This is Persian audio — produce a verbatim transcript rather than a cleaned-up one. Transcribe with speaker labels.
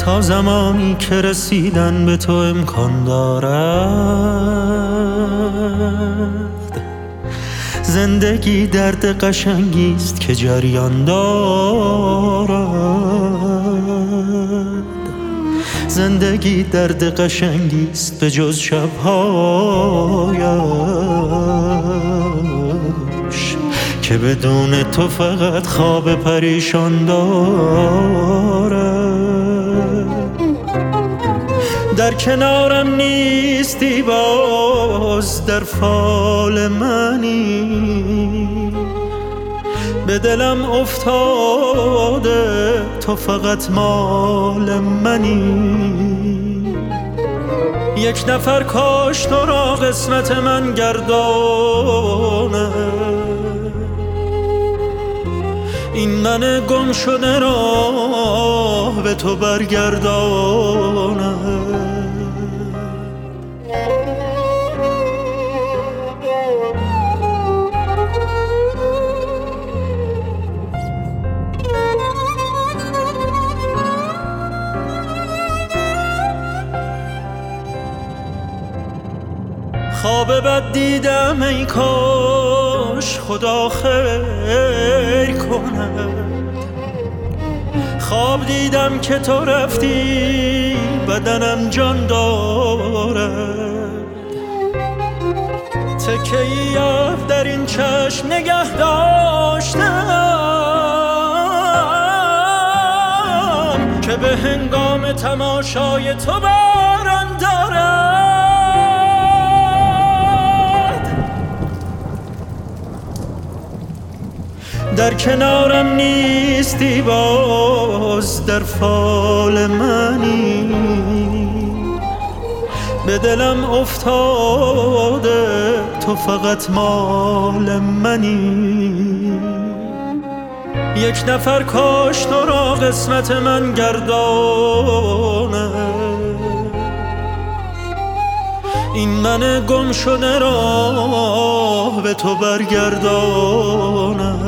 Speaker 1: تا زمانی که رسیدن به تو امکان دارد. زندگی درد قشنگیست که جریان دارد. زندگی درد قشنگیست به جز شبهایش که بدون تو فقط خواب پریشان دارد. در کنارم نیستی باز در فال منی، به دلم افتاده تو فقط مال منی. یک نفر کاش تو را قسمت من گردانه، این من گم شده را به تو برگردانه. خواب بد دیدم ای کاش خدا خیر کنه. خواب دیدم که تو رفتی بدنم جان دارد. تکه‌ای اب در این چشم نگه داشتم که به هنگام تماشای تو باران دارد. در کنارم نیستی باز در فال منی، به دلم افتاده تو فقط مال منی. یک نفر کاش تو را قسمت من گردانه، این من گم شده را به تو برگردانه.